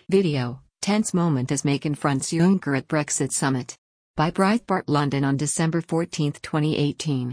Video, tense moment as May confronts Juncker at Brexit summit. By Breitbart London on December 14, 2018.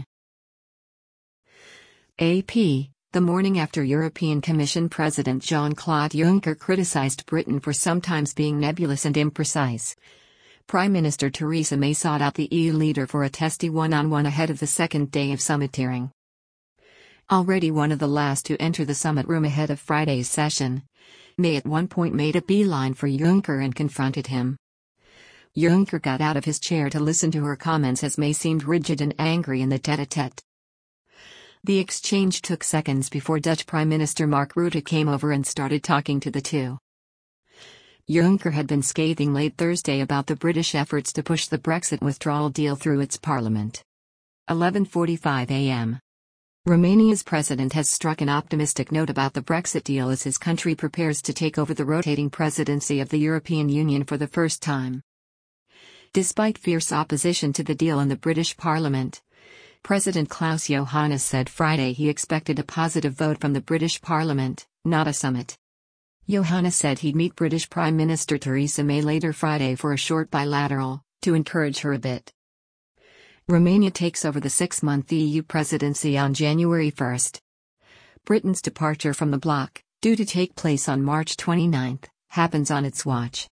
AP, the morning after European Commission President Jean-Claude Juncker criticized Britain for sometimes being nebulous and imprecise. Prime Minister Theresa May sought out the EU leader for a testy one-on-one ahead of the second day of summitteering. Already one of the last to enter the summit room ahead of Friday's session, May at one point made a beeline for Juncker and confronted him. Juncker got out of his chair to listen to her comments as May seemed rigid and angry in the tête-à-tête. The exchange took seconds before Dutch Prime Minister Mark Rutte came over and started talking to the two. Juncker had been scathing late Thursday about the British efforts to push the Brexit withdrawal deal through its parliament. 11:45 a.m. Romania's president has struck an optimistic note about the Brexit deal as his country prepares to take over the rotating presidency of the European Union for the first time. Despite fierce opposition to the deal in the British Parliament, President Klaus Iohannis said Friday he expected a positive vote from the British Parliament, not a summit. Iohannis said he'd meet British Prime Minister Theresa May later Friday for a short bilateral, to encourage her a bit. Romania takes over the 6-month EU presidency on January 1. Britain's departure from the bloc, due to take place on March 29, happens on its watch.